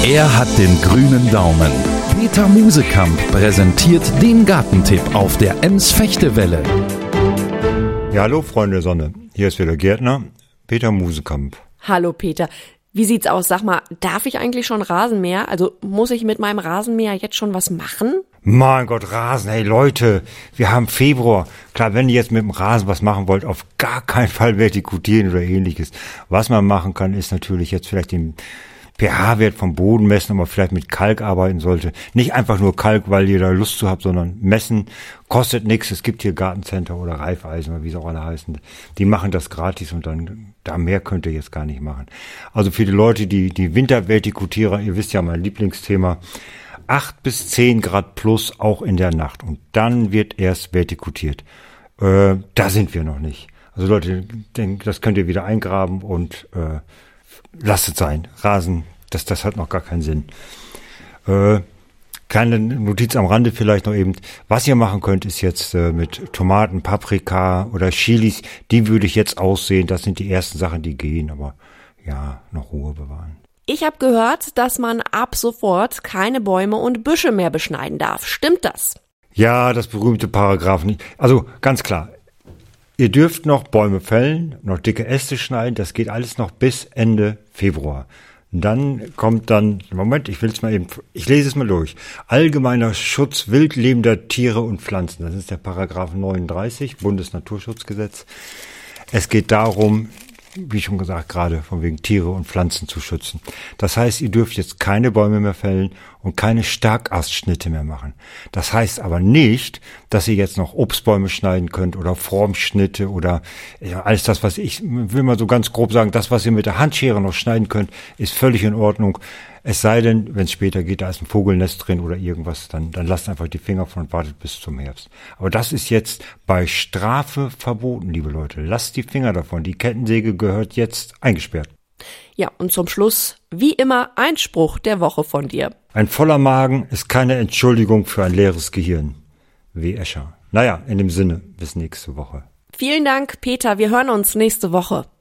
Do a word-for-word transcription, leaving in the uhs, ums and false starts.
Er hat den grünen Daumen. Peter Musekamp präsentiert den Gartentipp auf der Ems-Fechtewelle. Ja, hallo Freunde der Sonne. Hier ist wieder Gärtner, Peter Musekamp. Hallo Peter. Wie sieht's aus? Sag mal, darf ich eigentlich schon Rasenmäher? Also muss ich mit meinem Rasenmäher jetzt schon was machen? Mein Gott, Rasen, hey Leute, wir haben Februar. Klar, wenn ihr jetzt mit dem Rasen was machen wollt, auf gar keinen Fall vertikutieren oder ähnliches. Was man machen kann, ist natürlich jetzt vielleicht den pH-Wert vom Boden messen, aber vielleicht mit Kalk arbeiten sollte. Nicht einfach nur Kalk, weil ihr da Lust zu habt, sondern messen. Kostet nichts. Es gibt hier Gartencenter oder Raiffeisen, wie sie auch alle heißen. Die machen das gratis und dann, da mehr könnt ihr jetzt gar nicht machen. Also für die Leute, die, die Wintervertikutierer, ihr wisst ja mein Lieblingsthema, acht bis zehn Grad plus auch in der Nacht. Und dann wird erst vertikutiert. Äh, da sind wir noch nicht. Also Leute, das könnt ihr wieder eingraben und, äh, lasst es sein. Rasen, das, das hat noch gar keinen Sinn. Äh, kleine Notiz am Rande vielleicht noch eben. Was ihr machen könnt, ist jetzt äh, mit Tomaten, Paprika oder Chilis, die würde ich jetzt aussehen. Das sind die ersten Sachen, die gehen, aber ja, noch Ruhe bewahren. Ich habe gehört, dass man ab sofort keine Bäume und Büsche mehr beschneiden darf. Stimmt das? Ja, das berühmte Paragraph nicht. Also ganz klar. Ihr dürft noch Bäume fällen, noch dicke Äste schneiden, das geht alles noch bis Ende Februar. Dann kommt dann, Moment, ich will es mal eben, ich lese es mal durch. Allgemeiner Schutz wildlebender Tiere und Pflanzen, das ist der Paragraph neununddreißig, Bundesnaturschutzgesetz. Es geht darum, wie schon gesagt, gerade von wegen Tiere und Pflanzen zu schützen. Das heißt, ihr dürft jetzt keine Bäume mehr fällen und keine Starkastschnitte mehr machen. Das heißt aber nicht, dass ihr jetzt noch Obstbäume schneiden könnt oder Formschnitte oder ja, alles das, was ich will mal so ganz grob sagen, das, was ihr mit der Handschere noch schneiden könnt, ist völlig in Ordnung. Es sei denn, wenn es später geht, da ist ein Vogelnest drin oder irgendwas, dann, dann lasst einfach die Finger von und wartet bis zum Herbst. Aber das ist jetzt bei Strafe verboten, liebe Leute. Lasst die Finger davon. Die Kettensäge gehört jetzt eingesperrt. Ja, und zum Schluss, wie immer, ein Spruch der Woche von dir. Ein voller Magen ist keine Entschuldigung für ein leeres Gehirn. W. Escher. Naja, in dem Sinne, bis nächste Woche. Vielen Dank, Peter. Wir hören uns nächste Woche.